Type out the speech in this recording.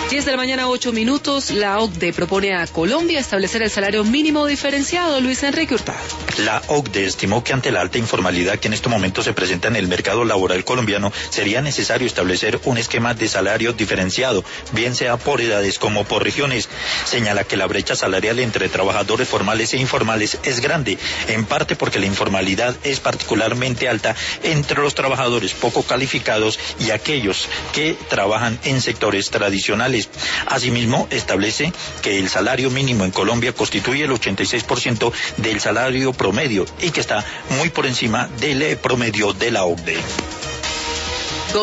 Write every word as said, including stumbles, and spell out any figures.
diez de la mañana, ocho minutos. La O C D E propone a Colombia establecer el salario mínimo diferenciado. Luis Enrique Hurtado. La O C D E estimó que ante la alta informalidad que en este momento se presenta en el mercado laboral colombiano, sería necesario establecer un esquema de salario diferenciado, bien sea por edades como por regiones. Señala que la brecha salarial entre trabajadores formales e informales es grande, en parte porque la informalidad es particularmente alta entre los trabajadores poco calificados y aquellos que trabajan en sectores tradicionales. Asimismo, establece que el salario mínimo en Colombia constituye el ochenta y seis por ciento del salario promedio y que está muy por encima del promedio de la O C D E.